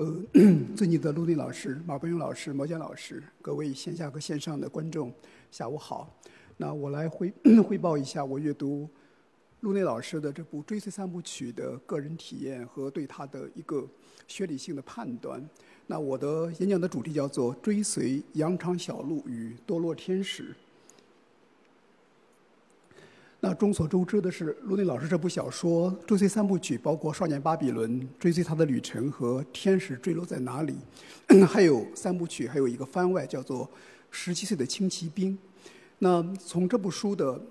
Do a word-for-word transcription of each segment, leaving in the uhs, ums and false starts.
呃，尊敬的陆地老师、马伯庸老师、毛江老师，各位线下和线上的观众，下午好。那我来汇汇报一下我阅读陆内老师的这部《追随三部曲》的个人体验和对他的一个学理性的判断。那我的演讲的主题叫做“追随羊肠小路与堕落天使”。那众所周知的是，陆内老师这部小说《追随三部曲》包括《少年巴比伦》、《追随他的旅程》和《天使坠落在哪里》，还有三部曲，还有一个番外叫做《十七岁的轻骑兵》。那从这部书的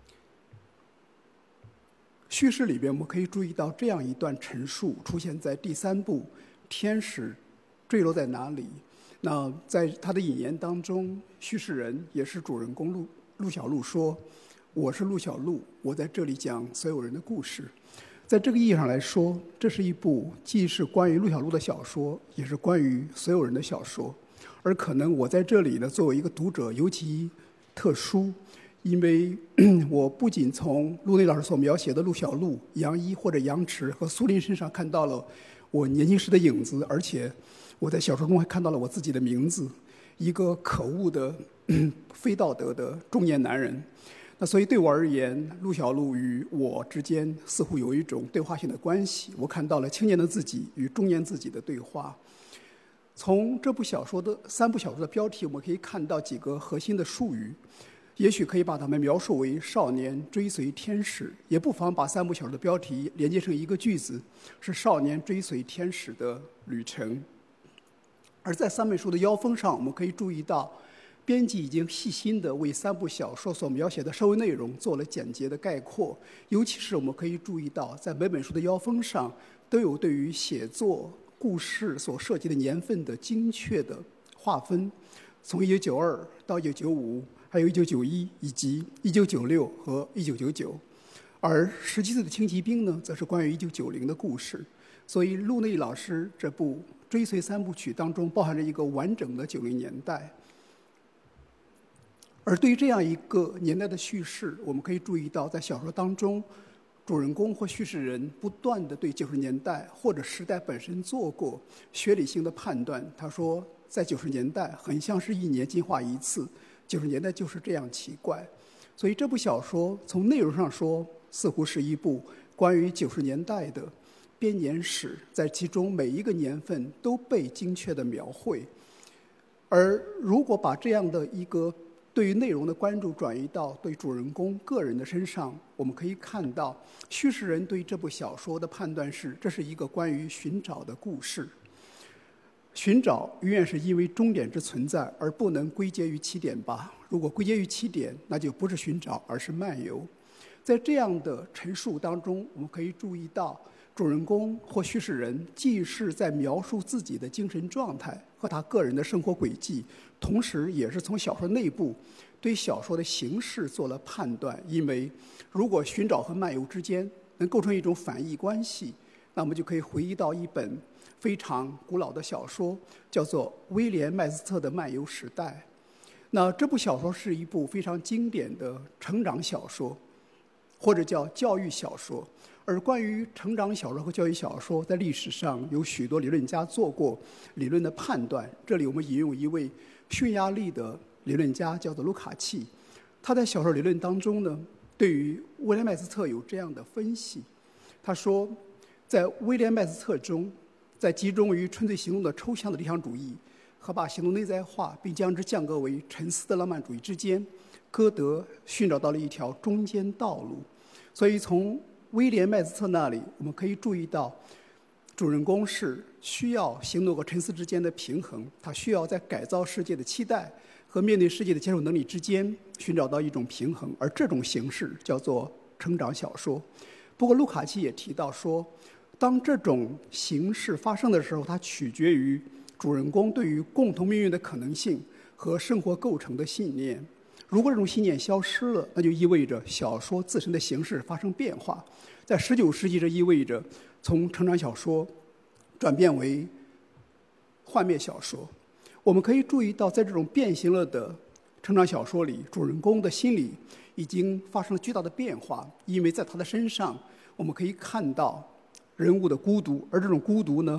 叙事里边，我们可以注意到这样一段陈述出现在第三部《天使坠落在哪里》。那在他的引言当中，叙事人也是主人公陆陆小璐说：“我是陆小璐，我在这里讲所有人的故事。”在这个意义上来说，这是一部既是关于陆小璐的小说，也是关于所有人的小说。而可能我在这里呢，作为一个读者尤其特殊，因为我不仅从陆内老师所描写的陆小璐、杨一或者杨驰和苏林身上看到了我年轻时的影子，而且我在小说中还看到了我自己的名字，一个可恶的、非道德的中年男人。那所以对我而言，陆小璐与我之间似乎有一种对话性的关系。我看到了青年的自己与中年自己的对话。从这部小说的三部小说的标题，我们可以看到几个核心的术语，也许可以把它们描述为少年追随天使，也不妨把三部小说的标题连接成一个句子，是少年追随天使的旅程。而在三本书的腰封上，我们可以注意到编辑已经细心地为三部小说所描写的社会内容做了简洁的概括，尤其是我们可以注意到，在每本书的腰封上都有对于写作故事所涉及的年份的精确的划分，从一九九二到一九九五，还有一九九一以及一九九六和一九九九。而十七岁的轻骑兵呢，则是关于一九九零的故事。所以陆内老师这部《追随三部曲》当中包含着一个完整的九零年代。而对于这样一个年代的叙事，我们可以注意到，在小说当中，主人公或叙事人不断地对九十年代或者时代本身做过学理性的判断。他说，在九十年代很像是一年进化一次，九十年代就是这样奇怪。所以这部小说从内容上说，似乎是一部关于九十年代的编年史，在其中每一个年份都被精确地描绘。而如果把这样的一个对于内容的关注转移到对主人公个人的身上，我们可以看到叙事人对这部小说的判断是，这是一个关于寻找的故事。寻找永远是因为终点之存在而不能归结于起点吧，如果归结于起点，那就不是寻找而是漫游。在这样的陈述当中，我们可以注意到主人公或叙事人既是在描述自己的精神状态和他个人的生活轨迹，同时也是从小说内部对小说的形式做了判断。因为如果寻找和漫游之间能构成一种反义关系，那我们就可以回忆到一本非常古老的小说，叫做威廉·麦斯特的《漫游时代》。那这部小说是一部非常经典的成长小说，或者叫教育小说。而关于成长小说和教育小说，在历史上有许多理论家做过理论的判断。这里我们引用一位匈牙利的理论家，叫做卢卡契。他在小说理论当中呢，对于威廉·麦斯特有这样的分析。他说，在威廉·麦斯特中，在集中于纯粹行动的抽象的理想主义和把行动内在化并将之降格为沉思的浪漫主义之间，歌德寻找到了一条中间道路。所以从威廉·麦斯特那里，我们可以注意到，主人公是需要行动和沉思之间的平衡，他需要在改造世界的期待和面对世界的接受能力之间寻找到一种平衡，而这种形式叫做成长小说。不过卢卡奇也提到说，当这种形式发生的时候，它取决于主人公对于共同命运的可能性和生活构成的信念。如果这种信念消失了，那就意味着小说自身的形式发生变化。在十九世纪，这意味着从成长小说转变为幻灭小说。我们可以注意到，在这种变形了的成长小说里，主人公的心理已经发生了巨大的变化，因为在他的身上，我们可以看到人物的孤独，而这种孤独呢，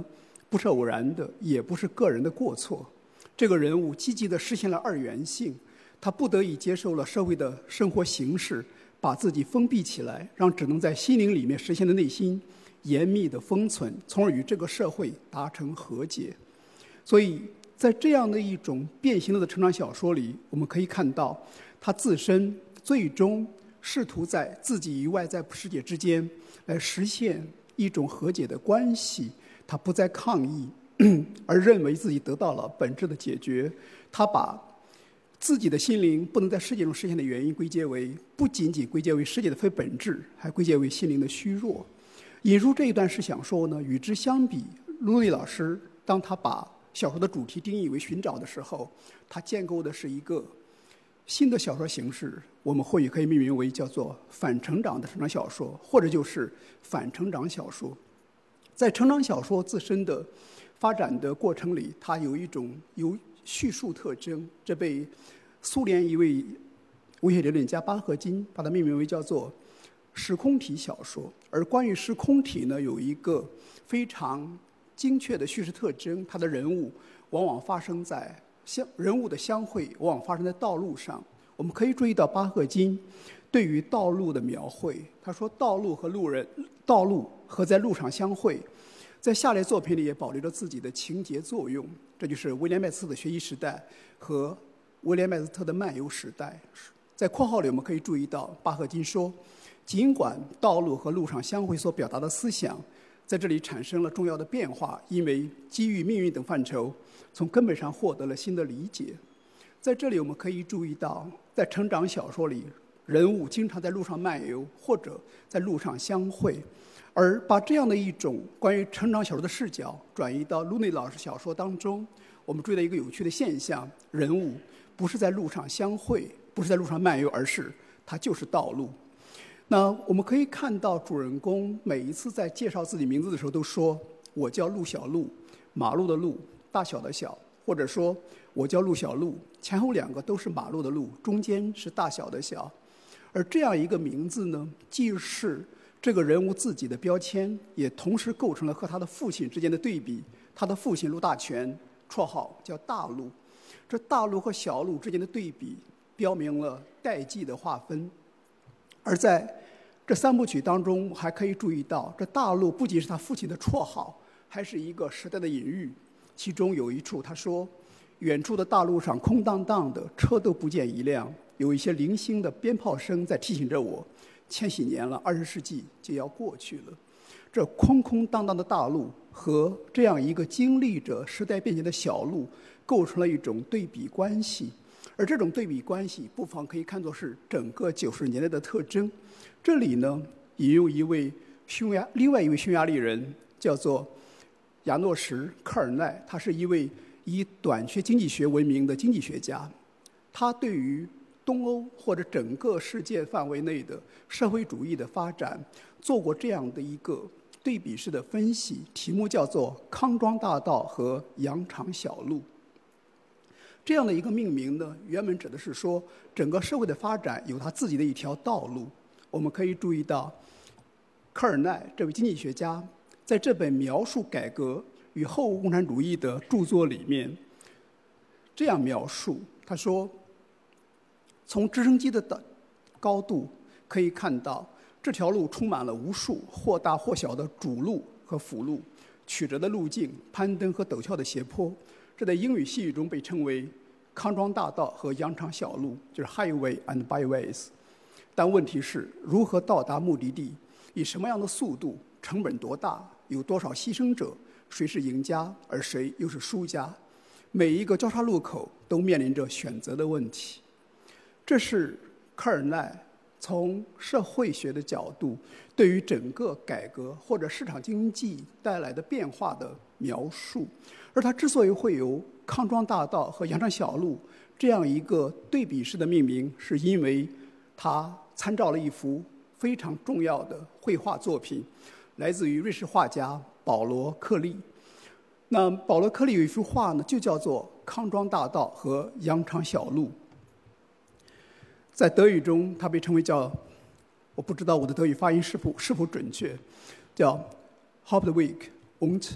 不是偶然的，也不是个人的过错。这个人物积极地实现了二元性，他不得已接受了社会的生活形式，把自己封闭起来，让只能在心灵里面实现的内心严密的封存，从而与这个社会达成和解。所以在这样的一种变形的成长小说里，我们可以看到他自身最终试图在自己与外在世界之间来实现一种和解的关系。他不再抗议，而认为自己得到了本质的解决。他把自己的心灵不能在世界中实现的原因归结为，不仅仅归结为世界的非本质，还归结为心灵的虚弱。引入这一段是想说呢，与之相比，卢利老师当他把小说的主题定义为寻找的时候，他建构的是一个新的小说形式，我们或许可以命名为叫做反成长的成长小说，或者就是反成长小说。在成长小说自身的发展的过程里，它有一种有叙述特征，这被苏联一位文学理论家巴赫金把它命名为叫做时空体小说。而关于时空体呢，有一个非常精确的叙事特征，它的人物往往发生在相人物的相会往往发生在道路上。我们可以注意到巴赫金对于道路的描绘，他说道路和路人道路和在路上相会，在下列作品里也保留着自己的情节作用。这就是威廉麦斯特的学习时代和威廉麦斯特的漫游时代。在括号里我们可以注意到巴赫金说，尽管道路和路上相会所表达的思想在这里产生了重要的变化，因为机遇、命运等范畴从根本上获得了新的理解。在这里我们可以注意到，在成长小说里，人物经常在路上漫游或者在路上相会，而把这样的一种关于成长小说的视角转移到卢内老师小说当中，我们注意到一个有趣的现象，人物不是在路上相会，不是在路上漫游，而是它就是道路。那我们可以看到主人公每一次在介绍自己名字的时候都说，我叫陆小璐，马路的路，大小的小，或者说我叫陆小璐，前后两个都是马路的路，中间是大小的小。而这样一个名字呢，既是这个人物自己的标签，也同时构成了和他的父亲之间的对比。他的父亲陆大全，绰号叫大陆，这大陆和小陆之间的对比标明了代际的划分。而在这三部曲当中还可以注意到，这大陆不仅是他父亲的绰号，还是一个时代的隐喻。其中有一处他说，远处的大路上空荡荡的，车都不见一辆，有一些零星的鞭炮声在提醒着我，千禧年了，二十世纪就要过去了。这空空荡荡的大路和这样一个经历着时代变迁的小路构成了一种对比关系，而这种对比关系不妨可以看作是整个九十年代的特征。这里呢，引用一位匈牙另外一位匈牙利人，叫做亚诺什·科尔奈，他是一位以短缺经济学闻名的经济学家。他对于东欧或者整个世界范围内的社会主义的发展做过这样的一个对比式的分析，题目叫做康庄大道和羊肠小路。这样的一个命名呢，原本指的是说整个社会的发展有它自己的一条道路。我们可以注意到科尔奈这位经济学家在这本描述改革与后共产主义的著作里面这样描述，他说，从直升机的高度可以看到，这条路充满了无数或大或小的主路和辅路，曲折的路径，攀登和陡峭的斜坡，这在英语细语中被称为康庄大道和羊肠小路，就是 highway and byways。 但问题是，如何到达目的地，以什么样的速度，成本多大，有多少牺牲者，谁是赢家而谁又是输家，每一个交叉路口都面临着选择的问题。这是科尔奈从社会学的角度对于整个改革或者市场经济带来的变化的描述。而他之所以会有康庄大道和羊肠小路这样一个对比式的命名，是因为他参照了一幅非常重要的绘画作品，来自于瑞士画家保罗·克利。那保罗·克利有一幅画呢，就叫做《康庄大道和羊肠小路》。在德语中，它被称为叫，我不知道我的德语发音是否是否准确，叫 Hauptweg und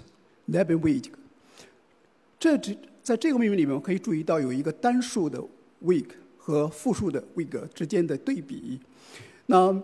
Lebenweg。这在这个命名里面，我们可以注意到有一个单数的 Weg 和复数的 Weg 之间的对比。那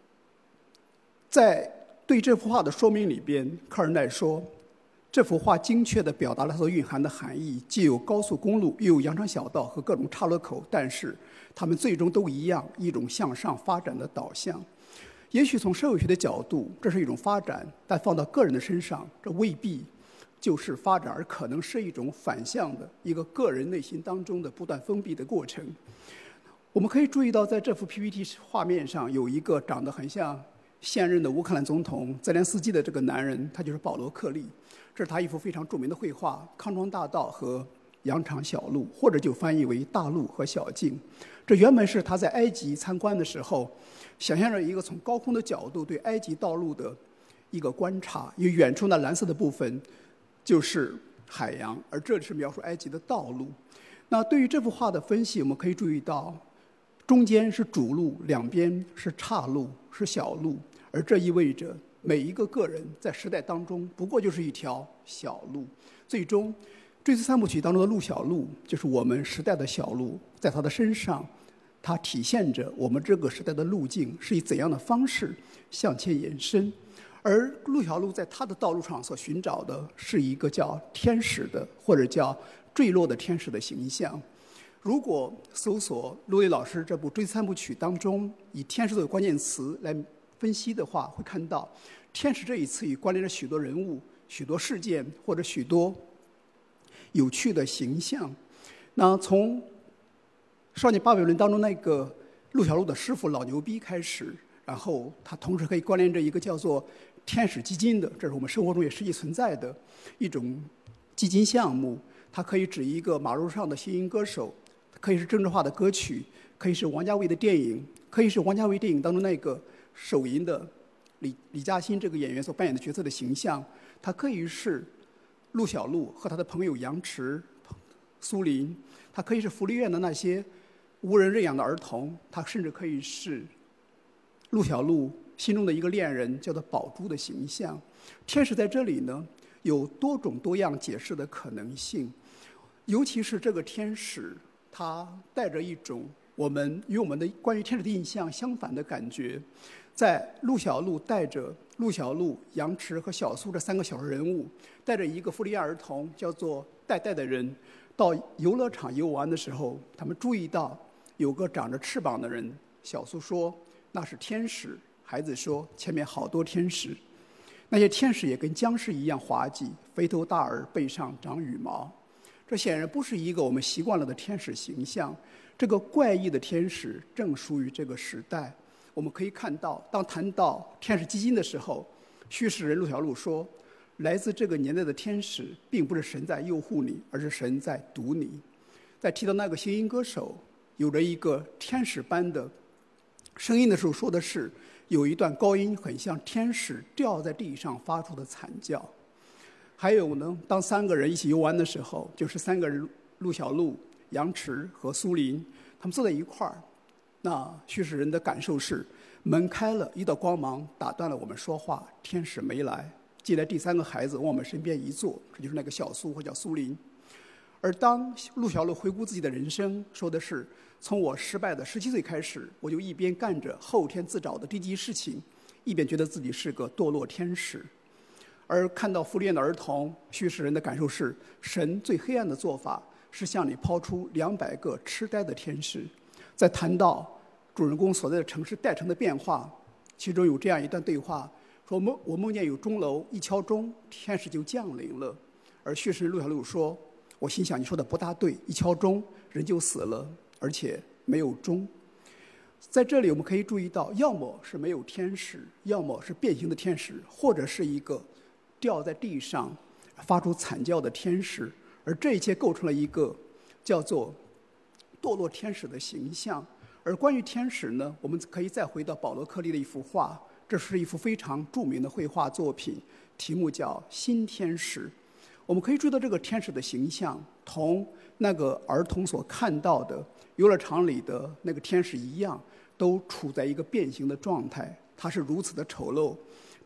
在对这幅画的说明里边，科尔奈说，这幅画精确地表达了它所蕴含的含义，既有高速公路，又有羊肠小道和各种岔路口，但是它们最终都一样，一种向上发展的导向。也许从社会学的角度，这是一种发展，但放到个人的身上，这未必就是发展，而可能是一种反向的一个个人内心当中的不断封闭的过程。我们可以注意到，在这幅 P P T 画面上有一个长得很像现任的乌克兰总统泽连斯基的这个男人，他就是保罗·克利。这是他一幅非常著名的绘画《康庄大道》和《羊肠小路》，或者就翻译为《大路和小径》。这原本是他在埃及参观的时候，想象着一个从高空的角度对埃及道路的一个观察，因为远处那蓝色的部分就是海洋，而这里是描述埃及的道路。那对于这幅画的分析，我们可以注意到，中间是主路，两边是岔路，是小路，而这意味着每一个个人在时代当中不过就是一条小路。最终，追思三部曲当中的陆小路就是我们时代的小路，在他的身上，它体现着我们这个时代的路径是以怎样的方式向前延伸。而陆小路在他的道路上所寻找的是一个叫天使的，或者叫坠落的天使的形象。如果搜索陆伟老师这部《追思三部曲》当中以天使作为关键词来分析的话，会看到天使这一词语关联着许多人物、许多事件或者许多有趣的形象。那从少年巴比伦当中那个陆小路的师傅老牛逼开始，然后它同时可以关联着一个叫做天使基金的，这是我们生活中也实际存在的一种基金项目。它可以指一个马路上的新音歌手，可以是政治化的歌曲，可以是王家卫的电影，可以是王家卫电影当中那个手淫的李李嘉欣这个演员所扮演的角色的形象，它可以是陆小路和他的朋友杨驰、苏林，它可以是福利院的那些无人认养的儿童，它甚至可以是陆小路心中的一个恋人叫做宝珠的形象。天使在这里呢有多种多样解释的可能性，尤其是这个天使，它带着一种我们与我们的关于天使的印象相反的感觉。在陆小路带着陆小路、杨驰和小苏这三个小人物，带着一个福利院儿童叫做戴戴的人到游乐场游玩的时候，他们注意到有个长着翅膀的人。小苏说那是天使，孩子说前面好多天使。那些天使也跟僵尸一样滑稽，肥头大耳，背上长羽毛。这显然不是一个我们习惯了的天使形象。这个怪异的天使正属于这个时代。我们可以看到，当谈到天使基金的时候，叙事人陆小路说，来自这个年代的天使并不是神在诱惑你，而是神在堵你。在提到那个新音歌手有着一个天使般的声音的时候，说的是有一段高音很像天使掉在地上发出的惨叫。还有呢，当三个人一起游玩的时候，就是三个人，陆小路、杨驰和苏林，他们坐在一块儿。那叙事人的感受是，门开了，一道光芒打断了我们说话，天使没来，进来第三个孩子往我们身边一坐，这就是那个小苏或叫苏林。而当陆小路回顾自己的人生，说的是，从我失败的十七岁开始，我就一边干着后天自找的低级事情，一边觉得自己是个堕落天使。而看到福利院的儿童，叙事人的感受是，神最黑暗的做法是向你抛出两百个痴呆的天使。在谈到主人公所在的城市代城的变化，其中有这样一段对话，说梦我梦见有钟楼，一敲钟，天使就降临了。而叙事人陆小路说，我心想你说的不大对，一敲钟人就死了，而且没有钟。在这里我们可以注意到，要么是没有天使，要么是变形的天使，或者是一个掉在地上发出惨叫的天使。而这一切构成了一个叫做堕落天使的形象。而关于天使呢，我们可以再回到保罗·克利的一幅画，这是一幅非常著名的绘画作品，题目叫《新天使》。我们可以注意到这个天使的形象同那个儿童所看到的游乐场里的那个天使一样，都处在一个变形的状态。它是如此的丑陋，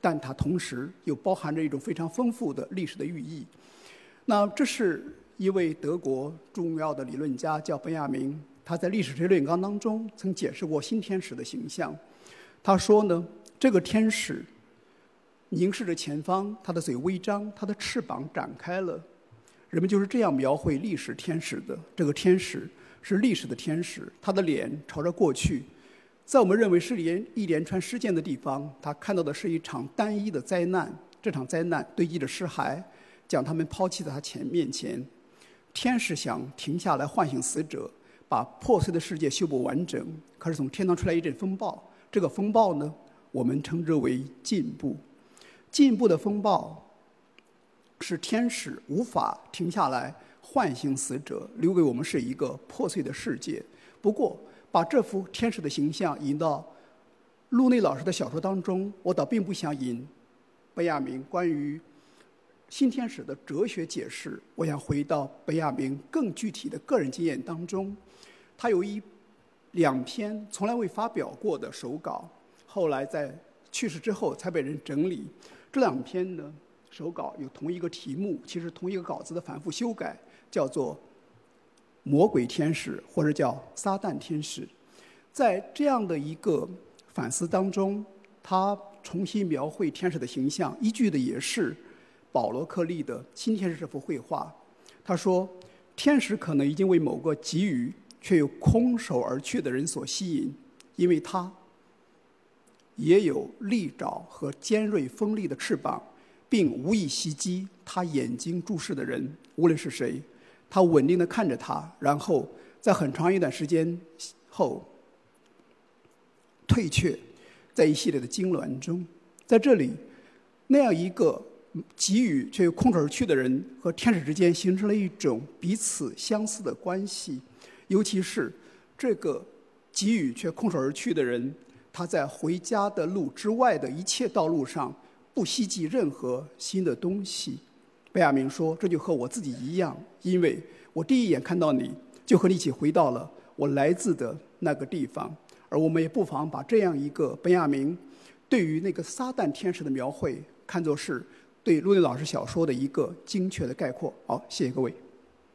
但它同时又包含着一种非常丰富的历史的寓意。那这是一位德国重要的理论家叫本雅明，他在《历史哲学论纲》当中曾解释过新天使的形象。他说呢，这个天使凝视着前方，他的嘴微张，他的翅膀展开了。人们就是这样描绘历史天使的。这个天使是历史的天使，他的脸朝着过去，在我们认为是连一连串事件的地方，他看到的是一场单一的灾难。这场灾难堆积着尸骸，将他们抛弃在他前面前。天使想停下来唤醒死者，把破碎的世界修补完整。可是从天堂出来一阵风暴，这个风暴呢，我们称之为进步。进步的风暴使天使无法停下来唤醒死者，留给我们是一个破碎的世界。不过把这幅天使的形象引到陆内老师的小说当中，我倒并不想引本雅明关于新天使的哲学解释，我想回到本雅明更具体的个人经验当中。他有一两篇从来未发表过的手稿，后来在去世之后才被人整理。这两篇呢手稿有同一个题目，其实同一个稿子的反复修改，叫做魔鬼天使或者叫撒旦天使。在这样的一个反思当中，他重新描绘天使的形象，依据的也是保罗克利的新天使这幅绘画。他说，天使可能已经为某个给予却又空手而去的人所吸引，因为他也有利爪和尖锐锋利的翅膀，并无意袭击他眼睛注视的人，无论是谁。他稳定地看着他，然后在很长一段时间后退却，在一系列的痉挛中。在这里，那样一个给予却又空手而去的人和天使之间形成了一种彼此相似的关系。尤其是这个给予却空手而去的人，他在回家的路之外的一切道路上不希冀任何新的东西。贝亚明说，这就和我自己一样，因为我第一眼看到你，就和你一起回到了我来自的那个地方。而我们也不妨把这样一个本雅明对于那个撒旦天使的描绘，看作是对陆内老师小说的一个精确的概括。好，谢谢各位。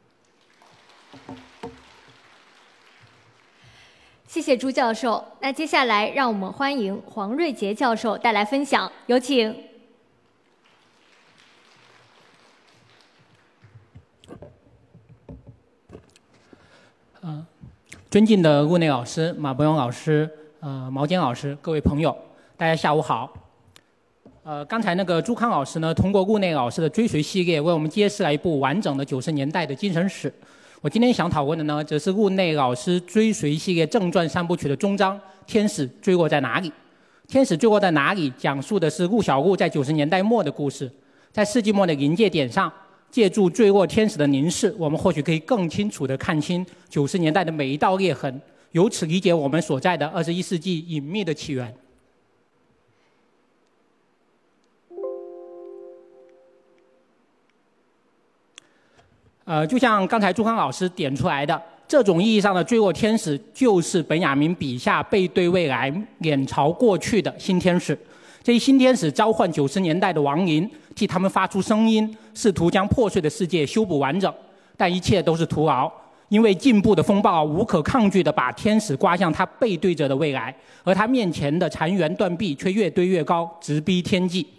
谢谢朱教授。那接下来让我们欢迎黄瑞杰教授带来分享，有请。 呃，尊敬的陆内老师、马伯庸老师、呃毛坚老师，各位朋友，大家下午好。呃，刚才那个朱康老师呢，通过陆内老师的追随系列，为我们揭示了一部完整的九十年代的精神史。我今天想讨论的呢，则是陆内老师追随系列正传三部曲的终章《天使坠落在哪里》。《天使坠落在哪里》讲述的是陆小璐在九十年代末的故事。在世纪末的临界点上，借助坠落天使的凝视，我们或许可以更清楚地看清九十年代的每一道裂痕，由此理解我们所在的二十一世纪隐秘的起源。呃，就像刚才朱康老师点出来的，这种意义上的坠落天使，就是本雅明笔下背对未来、脸朝过去的新天使。这一新天使召唤九十年代的亡灵，替他们发出声音，试图将破碎的世界修补完整，但一切都是徒劳，因为进步的风暴无可抗拒地把天使刮向他背对着的未来，而他面前的残垣断壁却越堆越高，直逼天际。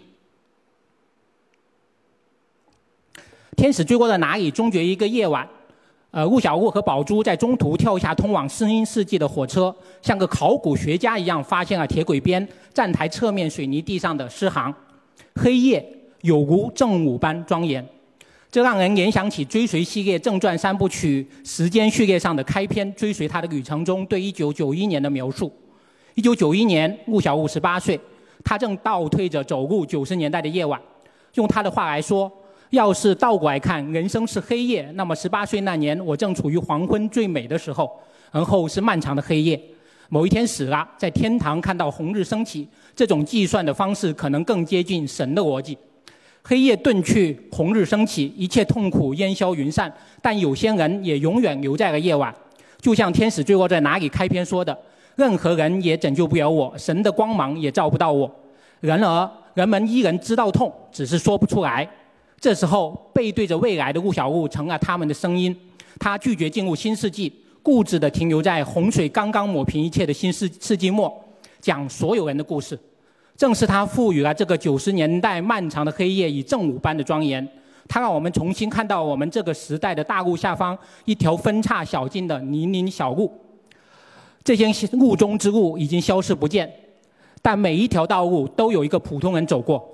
天使坠落在哪里？终结一个夜晚，呃，陆小璐和宝珠在中途跳下通往声音世界的火车，像个考古学家一样发现了铁轨边站台侧面水泥地上的尸骸，黑夜有如正午般庄严。这让人联想起追随系列正传三部曲时间序列上的开篇，追随他的旅程中对一九九一年的描述。一九九一年，陆小璐十八岁，他正倒退着走入九十年代的夜晚。用他的话来说，要是倒过来看，人生是黑夜，那么十八岁那年，我正处于黄昏最美的时候，而后是漫长的黑夜。某一天死了，在天堂看到红日升起，这种计算的方式可能更接近神的逻辑。黑夜遁去，红日升起，一切痛苦烟消云散，但有些人也永远留在了夜晚。就像天使坠落在哪里开篇说的，任何人也拯救不了我，神的光芒也照不到我。然而人们依然知道痛，只是说不出来。这时候，背对着未来的陆小璐成了他们的声音。他拒绝进入新世纪，固执地停留在洪水刚刚抹平一切的新世世纪末，讲所有人的故事。正是他赋予了这个九十年代漫长的黑夜以正午般的庄严。他让我们重新看到我们这个时代的大路下方一条分叉小径的泥泞小路。这些路中之路已经消失不见，但每一条道路都有一个普通人走过。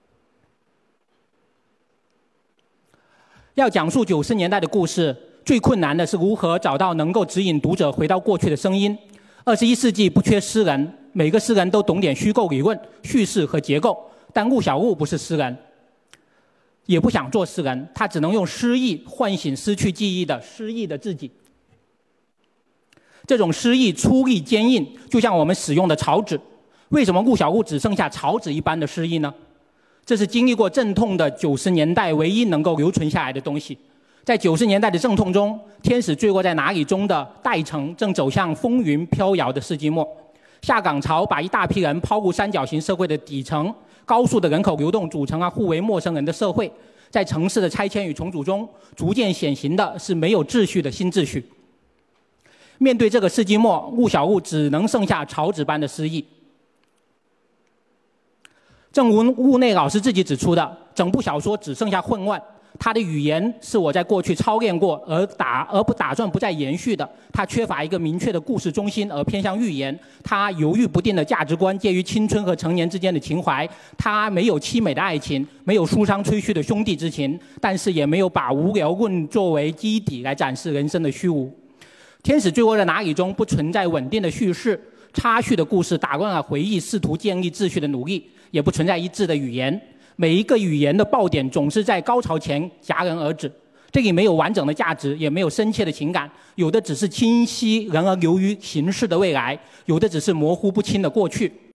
要讲述九十年代的故事，最困难的是如何找到能够指引读者回到过去的声音。二十一世纪不缺诗人，每个诗人都懂点虚构理论、叙事和结构，但陆小璐不是诗人，也不想做诗人，他只能用诗意唤醒失去记忆的失忆的自己。这种诗意粗粝坚硬，就像我们使用的草纸。为什么陆小璐只剩下草纸一般的诗意呢？这是经历过阵痛的九十年代唯一能够留存下来的东西。在九十年代的阵痛中，天使坠落在哪里中的代城正走向风云飘摇的世纪末。下岗潮把一大批人抛入三角形社会的底层，高速的人口流动组成了互为陌生人的社会。在城市的拆迁与重组中，逐渐显形的是没有秩序的新秩序。面对这个世纪末，陆小璐只能剩下草纸般的诗意。正如屋内老师自己指出的，整部小说只剩下混乱。他的语言是我在过去操练过而打而不打算不再延续的。他缺乏一个明确的故事中心，而偏向寓言。他犹豫不定的价值观介于青春和成年之间的情怀。他没有凄美的爱情，没有舒伤吹嘘的兄弟之情，但是也没有把无聊论作为基底来展示人生的虚无。天使坠落在哪里中不存在稳定的叙事，插叙的故事打乱了回忆试图建立秩序的努力，也不存在一致的语言。每一个语言的爆点总是在高潮前戛然而止。这里没有完整的价值，也没有深切的情感，有的只是清晰然而流于形式的未来，有的只是模糊不清的过去。